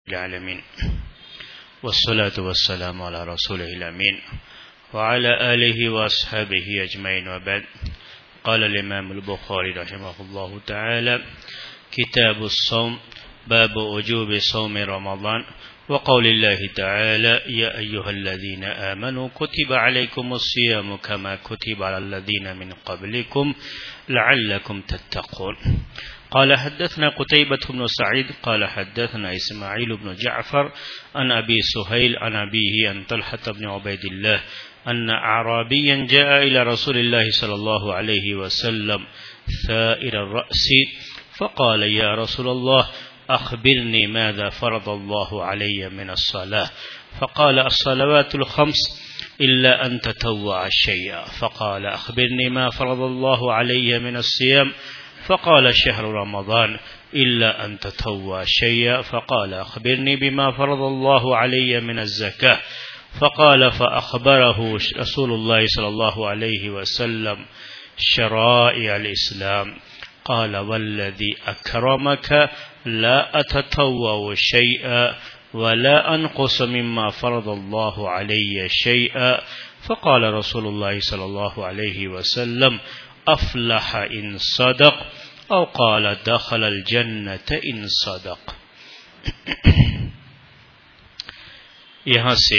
العالمين والصلاة والسلام على رسوله الأمين وعلى آله وأصحابه أجمعين وبعد. قال الإمام البخاري رحمه الله تعالى: كتاب الصوم، باب وجوب صوم رمضان، وقول الله تعالى: يا أيها الذين آمنوا كتب عليكم الصيام كما كتب على الذين من قبلكم لعلكم تتقون. قال حدثنا قتيبة بن سعيد قال حدثنا إسماعيل بن جعفر عن أبي سهيل عن أبيه عن طلحة بن عبيد الله أن أعرابيا جاء إلى رسول الله صلى الله عليه وسلم ثائر الرأس فقال: يا رسول الله، أخبرني ماذا فرض الله علي من الصلاة؟ فقال: الصلوات الخمس إلا أن تطوع شيئا. فقال: أخبرني ما فرض الله علي من الصيام؟ فقال: شهر رمضان إلا أن تطوع شيئا. فقال: أخبرني بما فرض الله علي من الزكاة؟ فقال: فأخبره رسول الله صلى الله عليه وسلم شرائع الإسلام. قال: والذي أكرمك لا أتطوع شيئا ولا أنقص مما فرض الله علي شيئا. فقال رسول الله صلى الله عليه وسلم: أفلح إن صدق، أو قال دخل الجنة إن صدق. یہاں سے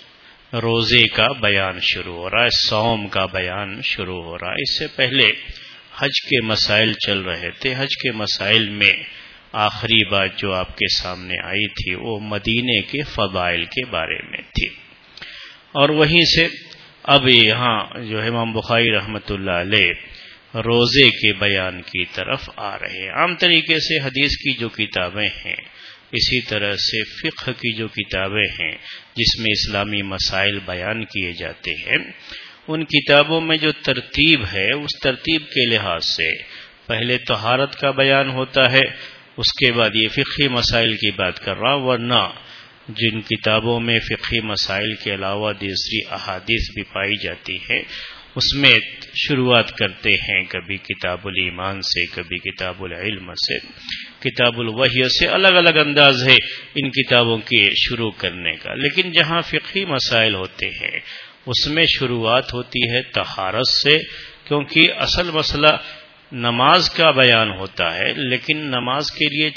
روزے کا بیان شروع ہو رہا ہے، صوم کا بیان شروع ہو رہا ہے۔ اس سے پہلے حج کے مسائل چل رہے تھے۔ حج کے مسائل میں آخری بات جو آپ کے سامنے آئی تھی وہ مدینے کے فضائل کے بارے میں تھی، اور وہیں سے اب یہاں جو امام بخاری رحمۃ اللہ علیہ روزے کے بیان کی طرف آ رہے ہیں۔ عام طریقے سے حدیث کی جو کتابیں ہیں، اسی طرح سے فقہ کی جو کتابیں ہیں جس میں اسلامی مسائل بیان کیے جاتے ہیں، ان کتابوں میں جو ترتیب ہے اس ترتیب کے لحاظ سے پہلے طہارت کا بیان ہوتا ہے، اس کے بعد یہ فقہی مسائل کی بات کر رہا ہوں، ورنہ جن کتابوں میں فقہی مسائل کے علاوہ دوسری احادیث بھی پائی جاتی ہے اس میں شروعات کرتے ہیں کبھی کتاب الایمان سے، کبھی کتاب العلم سے، کتاب الوحی سے، الگ الگ انداز ہے ان کتابوں کے شروع کرنے کا۔ لیکن جہاں فقہی مسائل ہوتے ہیں اس میں شروعات ہوتی ہے طہارت سے، کیونکہ اصل مسئلہ نماز کا بیان ہوتا ہے، لیکن نماز کے لیے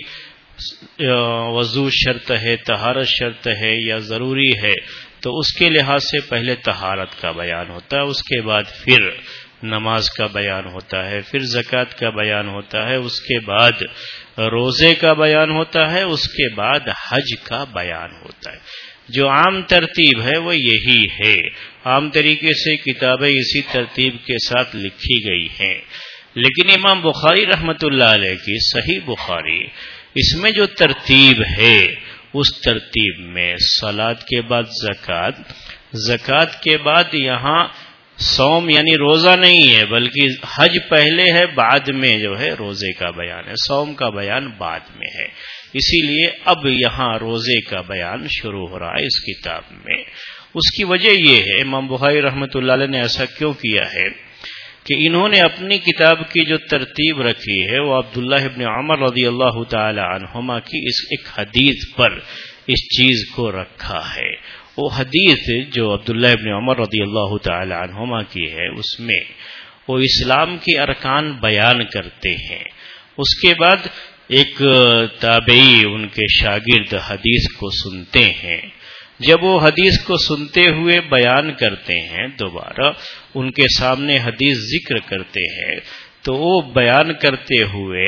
چونکہ وضو شرط ہے، طہارت شرط ہے یا ضروری ہے، تو اس کے لحاظ سے پہلے طہارت کا بیان ہوتا ہے، اس کے بعد پھر نماز کا بیان ہوتا ہے، پھر زکوٰۃ کا بیان ہوتا ہے، اس کے بعد روزے کا بیان ہوتا ہے، اس کے بعد حج کا بیان ہوتا ہے۔ جو عام ترتیب ہے وہ یہی ہے، عام طریقے سے کتابیں اسی ترتیب کے ساتھ لکھی گئی ہیں۔ لیکن امام بخاری رحمۃ اللہ علیہ کی صحیح بخاری، اس میں جو ترتیب ہے اس ترتیب میں صلاۃ کے بعد زکوٰۃ، زکوٰۃ کے بعد یہاں صوم یعنی روزہ نہیں ہے، بلکہ حج پہلے ہے، بعد میں جو ہے روزے کا بیان ہے، صوم کا بیان بعد میں ہے۔ اسی لیے اب یہاں روزے کا بیان شروع ہو رہا ہے اس کتاب میں۔ اس کی وجہ یہ ہے امام بخاری رحمۃ اللہ علیہ نے ایسا کیوں کیا ہے کہ انہوں نے اپنی کتاب کی جو ترتیب رکھی ہے وہ عبداللہ ابن عمر رضی اللہ تعالی عنہما کی اس ایک حدیث پر اس چیز کو رکھا ہے۔ وہ حدیث جو عبداللہ ابن عمر رضی اللہ تعالی عنہما کی ہے اس میں وہ اسلام کے ارکان بیان کرتے ہیں، اس کے بعد ایک تابعی ان کے شاگرد حدیث کو سنتے ہیں، جب وہ حدیث کو سنتے ہوئے بیان کرتے ہیں، دوبارہ ان کے سامنے حدیث ذکر کرتے ہیں، تو وہ بیان کرتے ہوئے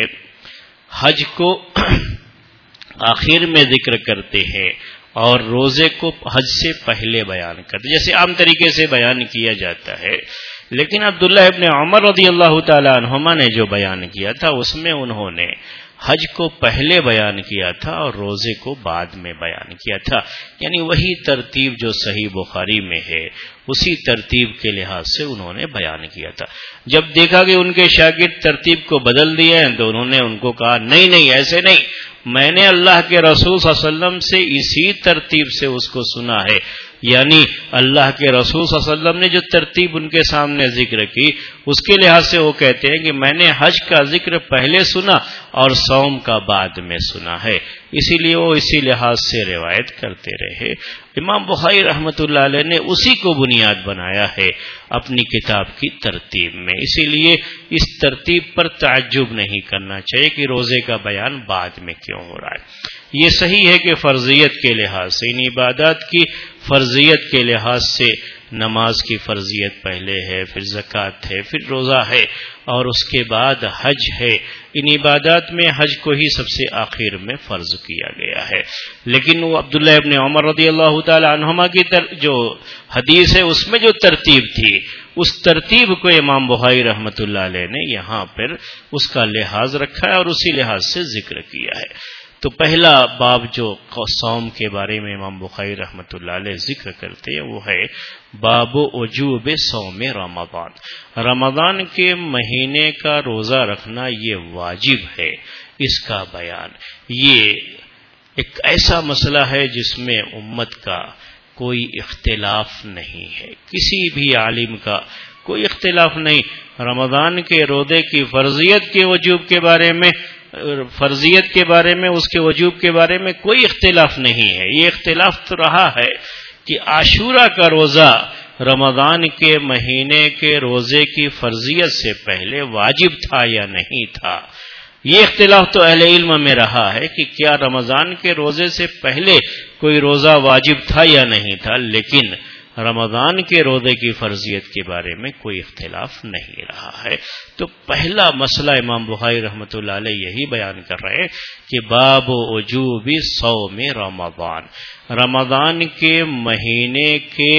حج کو آخر میں ذکر کرتے ہیں اور روزے کو حج سے پہلے بیان کرتے ہیں، جیسے عام طریقے سے بیان کیا جاتا ہے۔ لیکن عبداللہ ابن عمر رضی اللہ تعالی عنہما نے جو بیان کیا تھا اس میں انہوں نے حج کو پہلے بیان کیا تھا اور روزے کو بعد میں بیان کیا تھا، یعنی وہی ترتیب جو صحیح بخاری میں ہے اسی ترتیب کے لحاظ سے انہوں نے بیان کیا تھا۔ جب دیکھا کہ ان کے شاگرد ترتیب کو بدل دیے ہیں تو انہوں نے ان کو کہا نہیں ایسے نہیں، میں نے اللہ کے رسول صلی اللہ علیہ وسلم سے اسی ترتیب سے اس کو سنا ہے، یعنی اللہ کے رسول صلی اللہ علیہ وسلم نے جو ترتیب ان کے سامنے ذکر کی اس کے لحاظ سے وہ کہتے ہیں کہ میں نے حج کا ذکر پہلے سنا اور صوم کا بعد میں سنا ہے، اسی لیے وہ اسی لحاظ سے روایت کرتے رہے۔ امام بخاری رحمۃ اللہ علیہ نے اسی کو بنیاد بنایا ہے اپنی کتاب کی ترتیب میں، اسی لیے اس ترتیب پر تعجب نہیں کرنا چاہیے کہ روزے کا بیان بعد میں کیوں ہو رہا ہے۔ یہ صحیح ہے کہ فرضیت کے لحاظ سے، ان عبادات کی فرضیت کے لحاظ سے نماز کی فرضیت پہلے ہے، پھر زکوٰۃ ہے، پھر روزہ ہے اور اس کے بعد حج ہے۔ ان عبادات میں حج کو ہی سب سے آخر میں فرض کیا گیا ہے، لیکن وہ عبداللہ ابن عمر رضی اللہ تعالی عنہما کی جو حدیث ہے اس میں جو ترتیب تھی اس ترتیب کو امام بخاری رحمۃ اللہ علیہ نے یہاں پر اس کا لحاظ رکھا ہے اور اسی لحاظ سے ذکر کیا ہے۔ تو پہلا باب جو صوم کے بارے میں امام بخاری رحمۃ اللہ علیہ ذکر کرتے ہیں وہ ہے باب وجوب صوم رمضان، رمضان کے مہینے کا روزہ رکھنا یہ واجب ہے، اس کا بیان۔ یہ ایک ایسا مسئلہ ہے جس میں امت کا کوئی اختلاف نہیں ہے، کسی بھی عالم کا کوئی اختلاف نہیں۔ رمضان کے روزے کی فرضیت کے وجوب کے بارے میں، فرضیت کے بارے میں، اس کے وجوب کے بارے میں کوئی اختلاف نہیں ہے۔ یہ اختلاف تو رہا ہے کہ عاشورہ کا روزہ رمضان کے مہینے کے روزے کی فرضیت سے پہلے واجب تھا یا نہیں تھا۔ یہ اختلاف تو اہل علم میں رہا ہے کہ کیا رمضان کے روزے سے پہلے کوئی روزہ واجب تھا یا نہیں تھا، لیکن رمضان کے روزے کی فرضیت کے بارے میں کوئی اختلاف نہیں رہا ہے۔ تو پہلا مسئلہ امام بخاری رحمۃ اللہ علیہ یہی بیان کر رہے ہیں کہ باب وجوب صوم رمضان، رمضان کے مہینے کے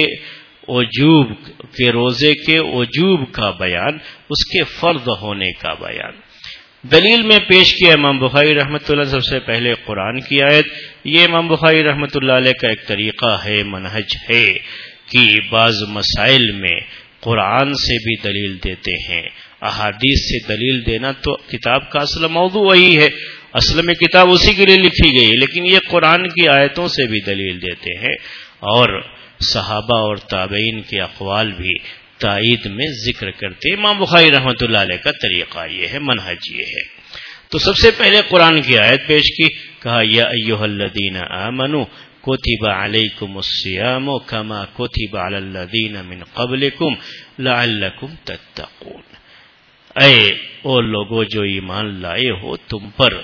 وجوب کے روزے کے وجوب کا بیان، اس کے فرض ہونے کا بیان۔ دلیل میں پیش کیا امام بخاری رحمۃ اللہ سب سے پہلے قرآن کی آیت۔ یہ امام بخاری رحمۃ اللہ علیہ کا ایک طریقہ ہے، منہج ہے کہ بعض مسائل میں قرآن سے بھی دلیل دیتے ہیں، احادیث سے دلیل دینا تو کتاب کا اصل موضوع وہی ہے، اصل میں کتاب اسی کے لیے لکھی گئی ہے، لیکن یہ قرآن کی آیتوں سے بھی دلیل دیتے ہیں اور صحابہ اور تابعین کے اقوال بھی تائید میں ذکر کرتے۔ امام بخاری رحمۃ اللہ علیہ کا طریقہ یہ ہے، منہج یہ ہے۔ تو سب سے پہلے قرآن کی آیت پیش کی، کہا یا ایھا الذین آمنوا کتب علیکم الصیام کما کتب علی الذین من قبلکم لعلکم تتقون، اے او لوگوں جو ایمان لائے ہو، تم پر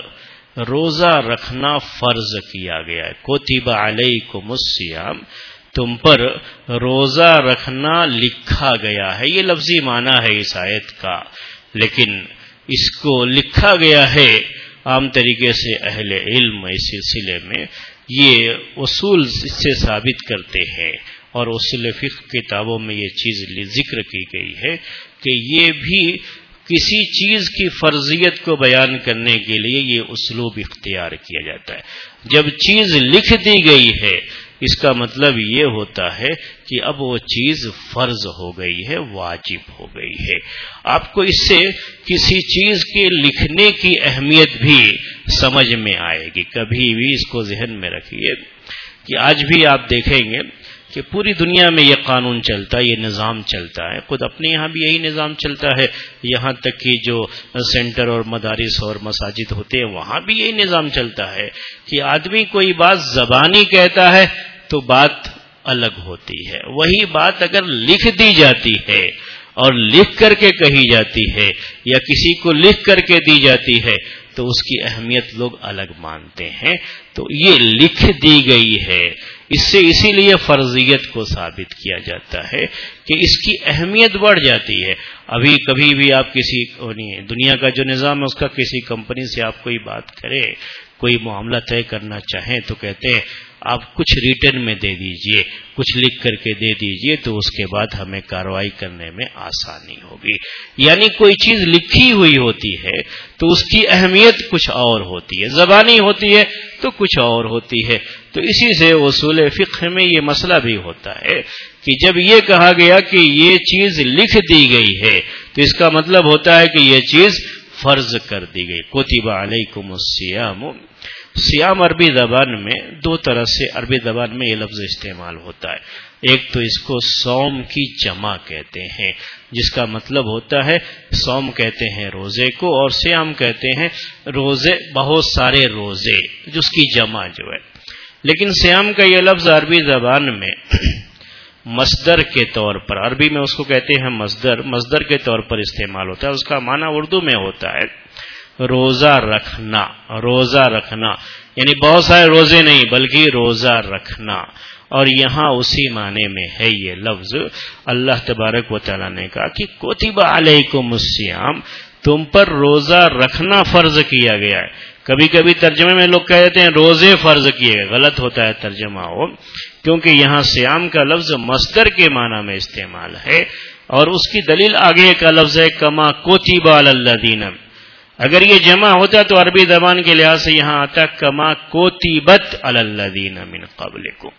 روزہ رکھنا فرض کیا گیا ہے۔ کتب علیکم الصیام، تم پر روزہ رکھنا لکھا گیا ہے۔ یہ لفظی معنی ہے اس آیت کا، لیکن اس کو لکھا گیا ہے عام طریقے سے اہل علم اس سلسلے میں یہ اصول اس سے ثابت کرتے ہیں اور اصول فقہ کتابوں میں یہ چیز ذکر کی گئی ہے کہ یہ بھی کسی چیز کی فرضیت کو بیان کرنے کے لیے یہ اسلوب اختیار کیا جاتا ہے۔ جب چیز لکھ دی گئی ہے اس کا مطلب یہ ہوتا ہے کہ اب وہ چیز فرض ہو گئی ہے، واجب ہو گئی ہے۔ آپ کو اس سے کسی چیز کے لکھنے کی اہمیت بھی سمجھ میں آئے گی۔ کبھی بھی اس کو ذہن میں رکھیے کہ آج بھی آپ دیکھیں گے کہ پوری دنیا میں یہ قانون چلتا ہے، یہ نظام چلتا ہے، خود اپنے یہاں بھی یہی نظام چلتا ہے، یہاں تک کہ جو سینٹر اور مدارس اور مساجد ہوتے ہیں وہاں بھی یہی نظام چلتا ہے کہ آدمی کوئی بات زبانی کہتا ہے تو بات الگ ہوتی ہے، وہی بات اگر لکھ دی جاتی ہے اور لکھ کر کے کہی جاتی ہے یا کسی کو لکھ کر کے دی جاتی ہے تو اس کی اہمیت لوگ الگ مانتے ہیں۔ تو یہ لکھ دی گئی ہے، اس سے اسی لیے فرضیت کو ثابت کیا جاتا ہے کہ اس کی اہمیت بڑھ جاتی ہے۔ ابھی کبھی بھی آپ کسی دنیا کا جو نظام ہے اس کا کسی کمپنی سے آپ کوئی بات کریں، کوئی معاملہ طے کرنا چاہیں تو کہتے ہیں آپ کچھ ریٹن میں دے دیجئے، کچھ لکھ کر کے دے دیجئے تو اس کے بعد ہمیں کارروائی کرنے میں آسانی ہوگی۔ یعنی کوئی چیز لکھی ہوئی ہوتی ہے تو اس کی اہمیت کچھ اور ہوتی ہے، زبانی ہوتی ہے تو کچھ اور ہوتی ہے۔ تو اسی سے اصول فقہ میں یہ مسئلہ بھی ہوتا ہے کہ جب یہ کہا گیا کہ یہ چیز لکھ دی گئی ہے تو اس کا مطلب ہوتا ہے کہ یہ چیز فرض کر دی گئی۔ کتب علیکم الصیام، صیام عربی زبان میں دو طرح سے عربی زبان میں یہ لفظ استعمال ہوتا ہے. ایک تو اس کو صوم کی جمع کہتے ہیں، جس کا مطلب ہوتا ہے صوم کہتے ہیں روزے کو، اور صیام کہتے ہیں روزے، بہت سارے روزے، جس کی جمع جو ہے. لیکن صیام کا یہ لفظ عربی زبان میں مصدر کے طور پر، عربی میں اس کو کہتے ہیں مصدر کے طور پر استعمال ہوتا ہے. اس کا معنی اردو میں ہوتا ہے روزہ رکھنا. روزہ رکھنا یعنی بہت سارے روزے نہیں بلکہ روزہ رکھنا. اور یہاں اسی معنی میں ہے یہ لفظ. اللہ تبارک و تعالیٰ نے کہا کہ کتب علیکم الصیام، تم پر روزہ رکھنا فرض کیا گیا ہے. کبھی کبھی ترجمے میں لوگ کہہ دیتے ہیں روزے فرض کیے گئے، غلط ہوتا ہے ترجمہ ہو، کیونکہ یہاں صیام کا لفظ مصدر کے معنی میں استعمال ہے، اور اس کی دلیل آگے کا لفظ ہے کما کتب علی الذین. اگر یہ جمع ہوتا تو عربی زبان کے لحاظ سے یہاں آتا کما کتبت علی الذین من قبلکم.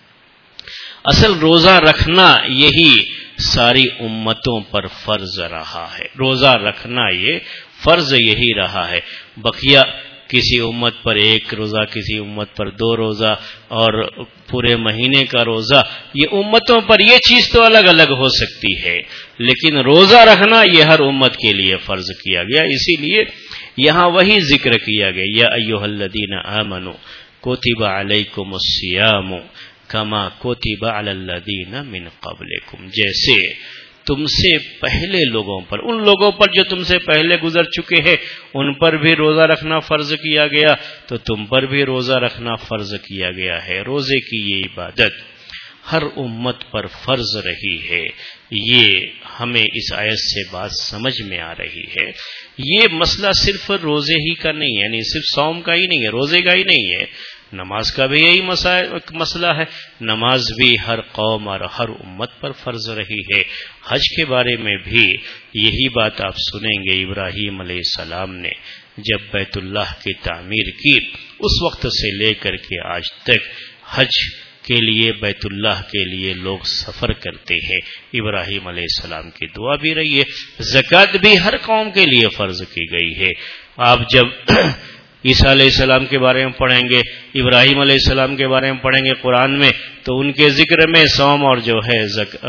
اصل روزہ رکھنا یہی ساری امتوں پر فرض رہا ہے. روزہ رکھنا یہ فرض یہی رہا ہے. بقیہ کسی امت پر ایک روزہ، کسی امت پر 2 روزہ، اور پورے مہینے کا روزہ، یہ امتوں پر یہ چیز تو الگ الگ ہو سکتی ہے، لیکن روزہ رکھنا یہ ہر امت کے لیے فرض کیا گیا. اسی لیے یہاں وہی ذکر کیا گیا یا ایھا الذین آمنوا کتب علیکم الصیام کما کتب علی الذین من قبلکم. جیسے تم سے پہلے لوگوں پر، ان لوگوں پر جو تم سے پہلے گزر چکے ہیں، ان پر بھی روزہ رکھنا فرض کیا گیا، تو تم پر بھی روزہ رکھنا فرض کیا گیا ہے. روزے کی یہ عبادت ہر امت پر فرض رہی ہے. یہ ہمیں اس آیت سے بات سمجھ میں آ رہی ہے. یہ مسئلہ صرف روزے ہی کا نہیں ہے، یعنی صرف صوم کا ہی نہیں ہے، روزے کا ہی نہیں ہے، نماز کا بھی یہی مسئلہ ہے. نماز بھی ہر قوم اور ہر امت پر فرض رہی ہے. حج کے بارے میں بھی یہی بات آپ سنیں گے. ابراہیم علیہ السلام نے جب بیت اللہ کی تعمیر کی، اس وقت سے لے کر کے آج تک حج کے لیے، بیت اللہ کے لیے لوگ سفر کرتے ہیں. ابراہیم علیہ السلام کی دعا بھی رہی ہے. زکوٰۃ بھی ہر قوم کے لیے فرض کی گئی ہے. آپ جب عیسیٰ علیہ السلام کے بارے میں پڑھیں گے، ابراہیم علیہ السلام کے بارے میں پڑھیں گے قرآن میں، تو ان کے ذکر میں صوم اور جو ہے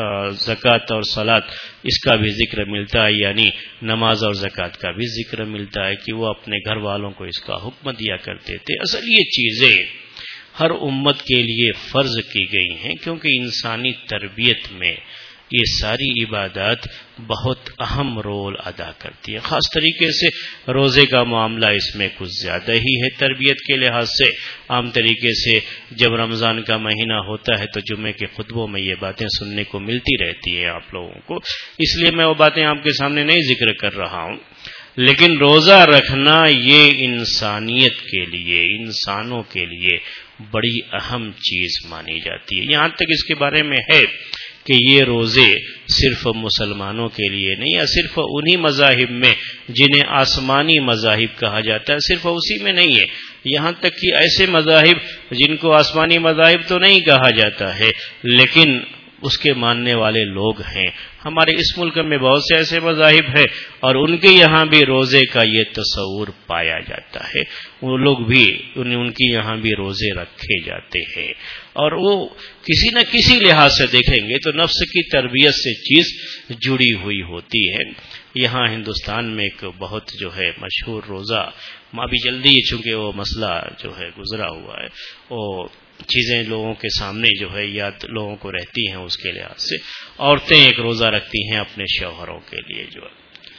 زکوٰۃ اور صلاۃ، اس کا بھی ذکر ملتا ہے، یعنی نماز اور زکوٰۃ کا بھی ذکر ملتا ہے کہ وہ اپنے گھر والوں کو اس کا حکم دیا کرتے تھے. اصل یہ چیزیں ہر امت کے لیے فرض کی گئی ہیں، کیونکہ انسانی تربیت میں یہ ساری عبادات بہت اہم رول ادا کرتی ہے. خاص طریقے سے روزے کا معاملہ اس میں کچھ زیادہ ہی ہے تربیت کے لحاظ سے. عام طریقے سے جب رمضان کا مہینہ ہوتا ہے تو جمعے کے خطبوں میں یہ باتیں سننے کو ملتی رہتی ہیں آپ لوگوں کو، اس لیے میں وہ باتیں آپ کے سامنے نہیں ذکر کر رہا ہوں. لیکن روزہ رکھنا یہ انسانیت کے لیے، انسانوں کے لیے بڑی اہم چیز مانی جاتی ہے. یہاں تک اس کے بارے میں ہے کہ یہ روزے صرف مسلمانوں کے لیے نہیں، یا صرف انہی مذاہب میں جنہیں آسمانی مذاہب کہا جاتا ہے، صرف اسی میں نہیں ہے. یہاں تک کہ ایسے مذاہب جن کو آسمانی مذاہب تو نہیں کہا جاتا ہے لیکن اس کے ماننے والے لوگ ہیں. ہمارے اس ملک میں بہت سے ایسے مذاہب ہیں اور ان کے یہاں بھی روزے کا یہ تصور پایا جاتا ہے. وہ لوگ بھی ان کے یہاں بھی روزے رکھے جاتے ہیں، اور وہ کسی نہ کسی لحاظ سے دیکھیں گے تو نفس کی تربیت سے چیز جڑی ہوئی ہوتی ہے. یہاں ہندوستان میں ایک بہت جو ہے مشہور روزہ، ابھی جلدی چونکہ وہ مسئلہ جو ہے گزرا ہوا ہے، وہ چیزیں لوگوں کے سامنے جو ہے یاد لوگوں کو رہتی ہیں. اس کے لحاظ سے عورتیں ایک روزہ رکھتی ہیں اپنے شوہروں کے لیے، جو ہے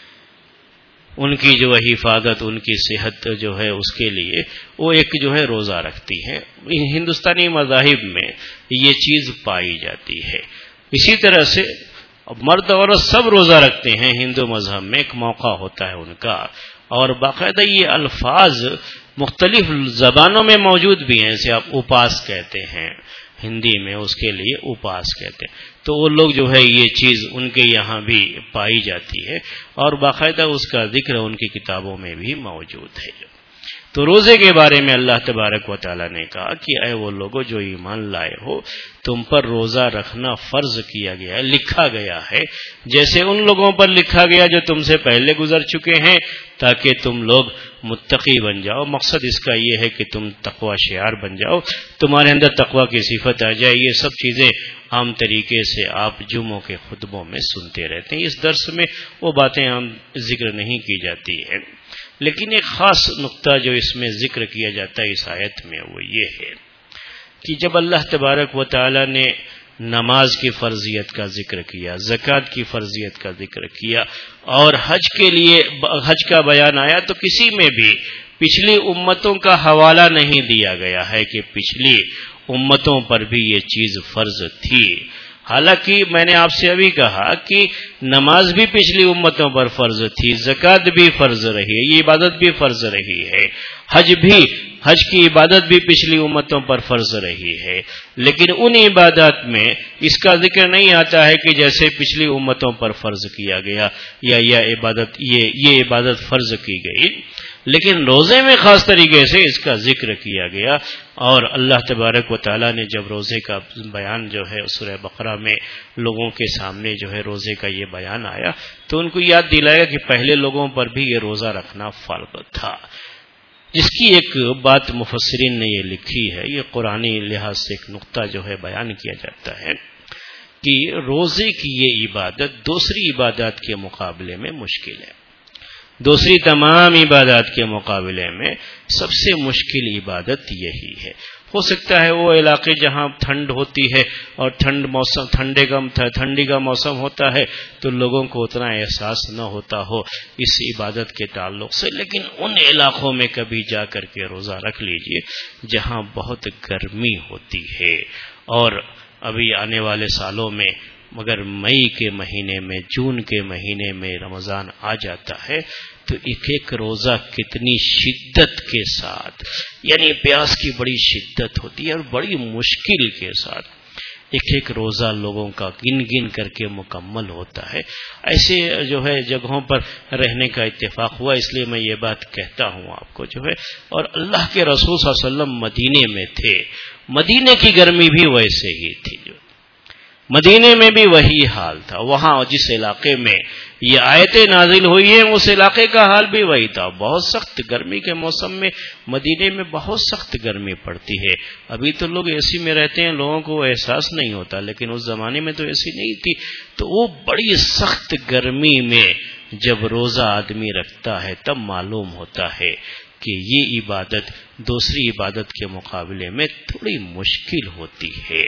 ان کی جو ہے حفاظت، ان کی صحت جو ہے اس کے لیے وہ ایک جو ہے روزہ رکھتی ہیں. ہندوستانی مذاہب میں یہ چیز پائی جاتی ہے. اسی طرح سے مرد عورت سب روزہ رکھتے ہیں. ہندو مذہب میں ایک موقع ہوتا ہے ان کا، اور باقاعدہ یہ الفاظ مختلف زبانوں میں موجود بھی ہیں. جیسے آپ اپاس کہتے ہیں ہندی میں، اس کے لیے اپاس کہتے ہیں. تو وہ لوگ جو ہے یہ چیز ان کے یہاں بھی پائی جاتی ہے، اور باقاعدہ اس کا ذکر ان کی کتابوں میں بھی موجود ہے. تو روزے کے بارے میں اللہ تبارک و تعالیٰ نے کہا کہ اے وہ لوگوں جو ایمان لائے ہو، تم پر روزہ رکھنا فرض کیا گیا ہے، لکھا گیا ہے، جیسے ان لوگوں پر لکھا گیا جو تم سے پہلے گزر چکے ہیں، تاکہ تم لوگ متقی بن جاؤ۔ مقصد اس کا یہ ہے کہ تم تقوی شعار بن جاؤ، تمہارے اندر تقوی کی صفت آ جائے۔ یہ سب چیزیں عام طریقے سے آپ جمعوں کے خطبوں میں سنتے رہتے ہیں، اس درس میں وہ باتیں عام ذکر نہیں کی جاتی ہیں، لیکن ایک خاص نقطہ جو اس میں ذکر کیا جاتا ہے اس آیت میں وہ یہ ہے کہ جب اللہ تبارک و تعالی نے نماز کی فرضیت کا ذکر کیا، زکوٰۃ کی فرضیت کا ذکر کیا، اور حج کے لیے حج کا بیان آیا، تو کسی میں بھی پچھلی امتوں کا حوالہ نہیں دیا گیا ہے کہ پچھلی امتوں پر بھی یہ چیز فرض تھی۔ حالانکہ میں نے آپ سے ابھی کہا کہ نماز بھی پچھلی امتوں پر فرض تھی، زکوٰۃ بھی فرض رہی ہے، یہ عبادت بھی فرض رہی ہے، حج کی عبادت بھی پچھلی امتوں پر فرض رہی ہے، لیکن ان عبادات میں اس کا ذکر نہیں آتا ہے کہ جیسے پچھلی امتوں پر فرض کیا گیا یا یہ عبادت فرض کی گئی، لیکن روزے میں خاص طریقے سے اس کا ذکر کیا گیا۔ اور اللہ تبارک و تعالیٰ نے جب روزے کا بیان جو ہے سورہ بقرہ میں لوگوں کے سامنے جو ہے روزے کا یہ بیان آیا، تو ان کو یاد دلایا کہ پہلے لوگوں پر بھی یہ روزہ رکھنا فرض تھا۔ جس کی ایک بات مفسرین نے یہ لکھی ہے، یہ قرآنی لحاظ سے ایک نقطہ جو ہے بیان کیا جاتا ہے کہ روزے کی یہ عبادت دوسری عبادات کے مقابلے میں مشکل ہے، دوسری تمام عبادات کے مقابلے میں سب سے مشکل عبادت یہی ہے۔ ہو سکتا ہے وہ علاقے جہاں ٹھنڈ ہوتی ہے اور ٹھنڈی کا موسم ہوتا ہے تو لوگوں کو اتنا احساس نہ ہوتا ہو اس عبادت کے تعلق سے، لیکن ان علاقوں میں کبھی جا کر کے روزہ رکھ لیجئے جہاں بہت گرمی ہوتی ہے، اور ابھی آنے والے سالوں میں مگر مئی کے مہینے میں، جون کے مہینے میں رمضان آ جاتا ہے تو ایک روزہ کتنی شدت کے ساتھ، یعنی پیاس کی بڑی شدت ہوتی ہے اور بڑی مشکل کے ساتھ ایک روزہ لوگوں کا گن گن کر کے مکمل ہوتا ہے۔ ایسے جو ہے جگہوں پر رہنے کا اتفاق ہوا، اس لیے میں یہ بات کہتا ہوں آپ کو جو ہے۔ اور اللہ کے رسول صلی اللہ علیہ وسلم مدینے میں تھے، مدینے کی گرمی بھی ویسے ہی تھی، جو مدینے میں بھی وہی حال تھا، وہاں جس علاقے میں یہ آیتیں نازل ہوئی ہیں اس علاقے کا حال بھی وہی تھا۔ بہت سخت گرمی کے موسم میں مدینے میں بہت سخت گرمی پڑتی ہے۔ ابھی تو لوگ اے سی میں رہتے ہیں، لوگوں کو احساس نہیں ہوتا، لیکن اس زمانے میں تو اے سی نہیں تھی، تو وہ بڑی سخت گرمی میں جب روزہ آدمی رکھتا ہے تب معلوم ہوتا ہے کہ یہ عبادت دوسری عبادت کے مقابلے میں تھوڑی مشکل ہوتی ہے۔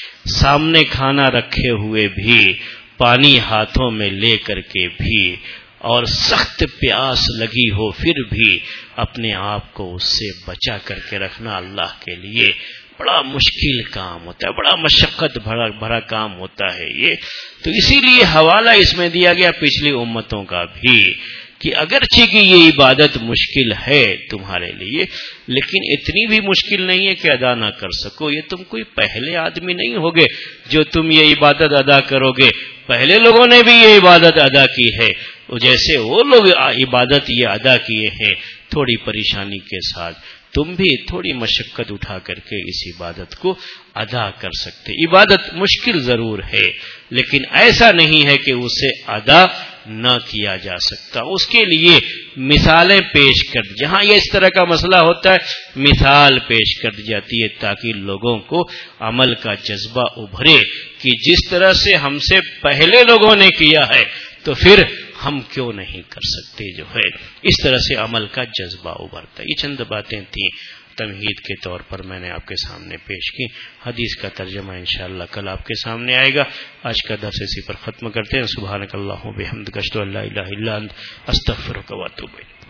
سامنے کھانا رکھے ہوئے بھی، پانی ہاتھوں میں لے کر کے بھی، اور سخت پیاس لگی ہو پھر بھی اپنے آپ کو اس سے بچا کر کے رکھنا اللہ کے لیے بڑا مشکل کام ہوتا ہے، بڑا مشقت بھرا کام ہوتا ہے یہ۔ تو اسی لیے حوالہ اس میں دیا گیا پچھلی امتوں کا بھی کہ اگرچہ کہ یہ عبادت مشکل ہے تمہارے لیے، لیکن اتنی بھی مشکل نہیں ہے کہ ادا نہ کر سکو۔ یہ تم کوئی پہلے آدمی نہیں ہوگے جو تم یہ عبادت ادا کرو گے، پہلے لوگوں نے بھی یہ عبادت ادا کی ہے، جیسے وہ لوگ عبادت یہ ادا کیے ہیں تھوڑی پریشانی کے ساتھ، تم بھی تھوڑی مشقت اٹھا کر کے اس عبادت کو ادا کر سکتے۔ عبادت مشکل ضرور ہے، لیکن ایسا نہیں ہے کہ اسے ادا نہ کیا جا سکتا۔ اس کے لیے مثالیں پیش کر، جہاں یہ اس طرح کا مسئلہ ہوتا ہے مثال پیش کر دی جاتی ہے تاکہ لوگوں کو عمل کا جذبہ ابھرے کہ جس طرح سے ہم سے پہلے لوگوں نے کیا ہے تو پھر ہم کیوں نہیں کر سکتے، جو ہے اس طرح سے عمل کا جذبہ ابھرتا ہے۔ یہ چند باتیں تھیں تمہید کے طور پر میں نے آپ کے سامنے پیش کی۔ حدیث کا ترجمہ انشاءاللہ کل آپ کے سامنے آئے گا۔ آج کا درس اسی پر ختم کرتے ہیں۔ سبحانک اللہم و بحمدک اشہد ان لا الہ الا انت استغفرک و اتوب الیک۔